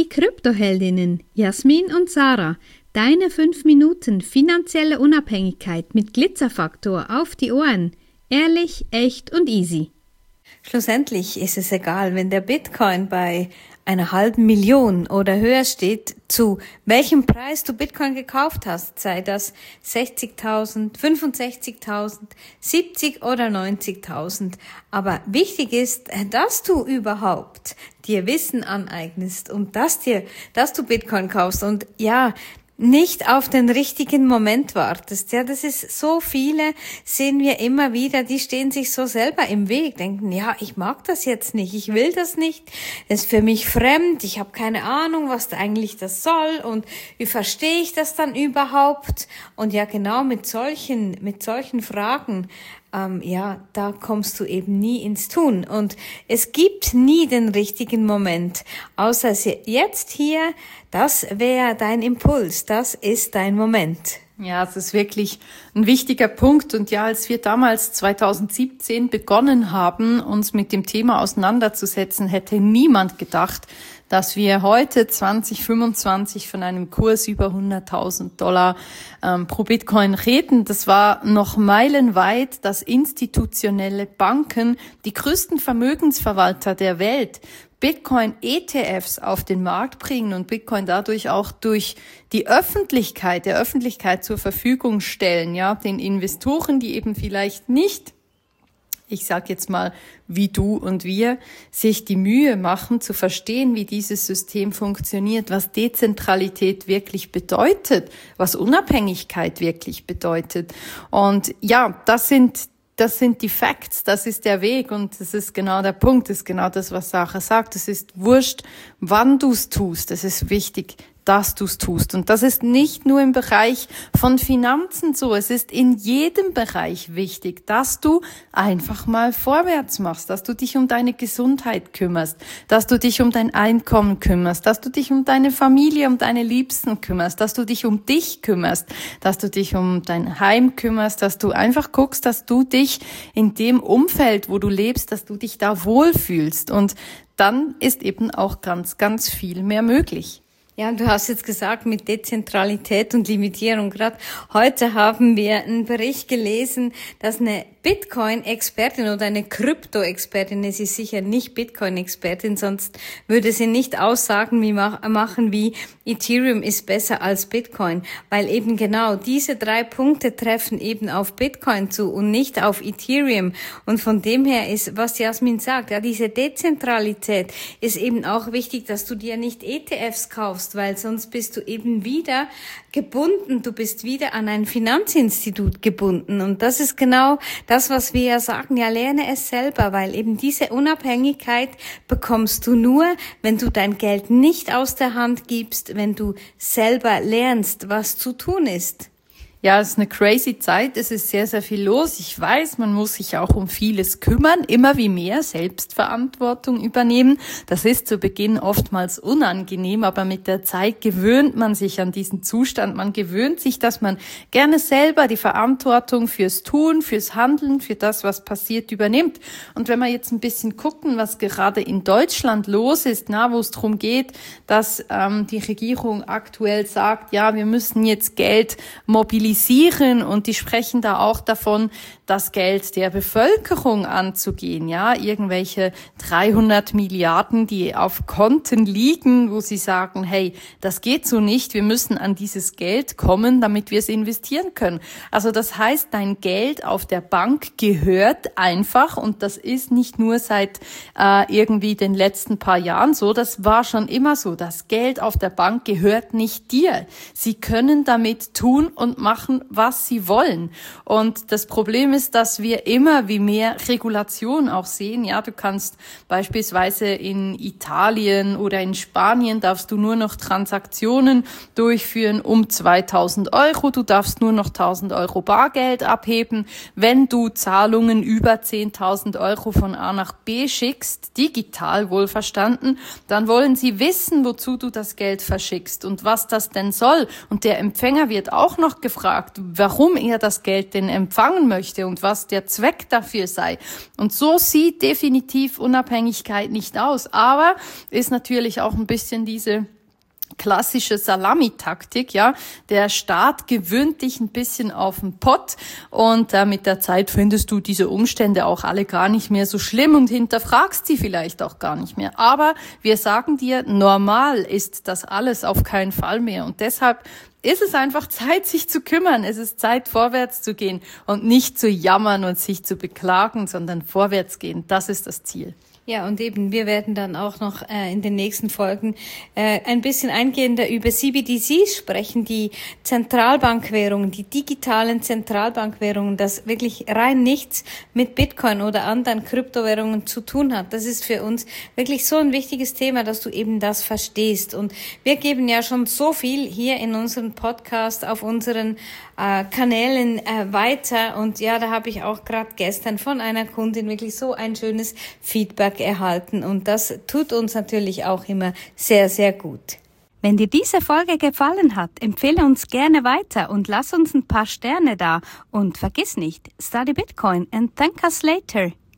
Kryptoheldinnen Jasmin und Sarah. Deine 5 Minuten finanzielle Unabhängigkeit mit Glitzerfaktor auf die Ohren. Ehrlich, echt und easy. Schlussendlich ist es egal, wenn der Bitcoin bei 500.000 oder höher steht, zu welchem Preis du Bitcoin gekauft hast, sei das 60.000, 65.000, 70 oder 90.000. Aber wichtig ist, dass du überhaupt dir Wissen aneignest und dass du Bitcoin kaufst und ja, nicht auf den richtigen Moment wartest. Ja, das ist so viele, sehen wir immer wieder, die stehen sich so selber im Weg, denken, ja, ich mag das jetzt nicht, ich will das nicht, das ist für mich fremd, ich habe keine Ahnung, was eigentlich das soll und wie verstehe ich das dann überhaupt? Und ja, genau mit solchen Fragen, da kommst du eben nie ins Tun. Und es gibt nie den richtigen Moment, außer jetzt hier, das wäre dein Impuls, das ist dein Moment. Ja, es ist wirklich ein wichtiger Punkt. Und ja, als wir damals 2017 begonnen haben, uns mit dem Thema auseinanderzusetzen, hätte niemand gedacht, dass wir heute 2025 von einem Kurs über $100.000 pro Bitcoin reden. Das war noch meilenweit, dass institutionelle Banken, die größten Vermögensverwalter der Welt, Bitcoin-ETFs auf den Markt bringen und Bitcoin dadurch auch durch die der Öffentlichkeit zur Verfügung stellen, ja, den Investoren, die eben vielleicht nicht, ich sag jetzt mal, wie du und wir, sich die Mühe machen, zu verstehen, wie dieses System funktioniert, was Dezentralität wirklich bedeutet, was Unabhängigkeit wirklich bedeutet. Und ja, das sind die Facts, das ist der Weg und das ist genau der Punkt, das ist genau das, was Sarah sagt. Es ist wurscht, wann du es tust, es ist wichtig, dass du es tust. Und das ist nicht nur im Bereich von Finanzen so, es ist in jedem Bereich wichtig, dass du einfach mal vorwärts machst, dass du dich um deine Gesundheit kümmerst, dass du dich um dein Einkommen kümmerst, dass du dich um deine Familie, um deine Liebsten kümmerst, dass du dich um dich kümmerst, dass du dich um dein Heim kümmerst, dass du einfach guckst, dass du dich in dem Umfeld, wo du lebst, dass du dich da wohlfühlst. Und dann ist eben auch ganz, ganz viel mehr möglich. Ja, und du hast jetzt gesagt, mit Dezentralität und Limitierung. Gerade heute haben wir einen Bericht gelesen, dass eine Bitcoin-Expertin oder eine Krypto-Expertin, es ist sicher nicht Bitcoin-Expertin, sonst würde sie nicht Aussagen machen wie Ethereum ist besser als Bitcoin, weil eben genau diese 3 Punkte treffen eben auf Bitcoin zu und nicht auf Ethereum. Und von dem her ist, was Jasmin sagt, ja, diese Dezentralität ist eben auch wichtig, dass du dir nicht ETFs kaufst, weil sonst bist du eben wieder gebunden, du bist wieder an ein Finanzinstitut gebunden. Und das ist genau das, was wir ja sagen, ja, lerne es selber, weil eben diese Unabhängigkeit bekommst du nur, wenn du dein Geld nicht aus der Hand gibst, wenn du selber lernst, was zu tun ist. Ja, es ist eine crazy Zeit, es ist sehr, sehr viel los. Ich weiß, man muss sich auch um vieles kümmern, immer wie mehr Selbstverantwortung übernehmen. Das ist zu Beginn oftmals unangenehm, aber mit der Zeit gewöhnt man sich an diesen Zustand. Man gewöhnt sich, dass man gerne selber die Verantwortung fürs Tun, fürs Handeln, für das, was passiert, übernimmt. Und wenn wir jetzt ein bisschen gucken, was gerade in Deutschland los ist, wo es darum geht, dass die Regierung aktuell sagt, ja, wir müssen jetzt Geld mobilisieren, und die sprechen da auch davon, das Geld der Bevölkerung anzugehen, ja, irgendwelche 300 Milliarden, die auf Konten liegen, wo sie sagen, hey, das geht so nicht, wir müssen an dieses Geld kommen, damit wir es investieren können. Also das heißt, dein Geld auf der Bank gehört einfach, und das ist nicht nur seit irgendwie den letzten paar Jahren so, das war schon immer so, das Geld auf der Bank gehört nicht dir. Sie können damit tun und machen, was sie wollen. Und das Problem ist, dass wir immer wie mehr Regulation auch sehen. Ja, du kannst beispielsweise in Italien oder in Spanien darfst du nur noch Transaktionen durchführen um 2.000 Euro. Du darfst nur noch 1.000 Euro Bargeld abheben. Wenn du Zahlungen über 10.000 Euro von A nach B schickst, digital wohlverstanden, dann wollen sie wissen, wozu du das Geld verschickst und was das denn soll. Und der Empfänger wird auch noch gefragt, warum er das Geld denn empfangen möchte und was der Zweck dafür sei. Und so sieht definitiv Unabhängigkeit nicht aus. Aber ist natürlich auch ein bisschen diese klassische Salamitaktik, ja. Der Staat gewöhnt dich ein bisschen auf den Pott und mit der Zeit findest du diese Umstände auch alle gar nicht mehr so schlimm und hinterfragst sie vielleicht auch gar nicht mehr. Aber wir sagen dir, normal ist das alles auf keinen Fall mehr und deshalb ist es einfach Zeit, sich zu kümmern. Es ist Zeit, vorwärts zu gehen und nicht zu jammern und sich zu beklagen, sondern vorwärts gehen. Das ist das Ziel. Ja, und eben, wir werden dann auch noch in den nächsten Folgen ein bisschen eingehender über CBDCs sprechen, die Zentralbankwährungen, die digitalen Zentralbankwährungen, das wirklich rein nichts mit Bitcoin oder anderen Kryptowährungen zu tun hat. Das ist für uns wirklich so ein wichtiges Thema, dass du eben das verstehst. Und wir geben ja schon so viel hier in unserem Podcast auf unseren Kanälen weiter. Und ja, da habe ich auch gerade gestern von einer Kundin wirklich so ein schönes Feedback erhalten. Und das tut uns natürlich auch immer sehr, sehr gut. Wenn dir diese Folge gefallen hat, empfehle uns gerne weiter und lass uns ein paar Sterne da. Und vergiss nicht, study Bitcoin and thank us later.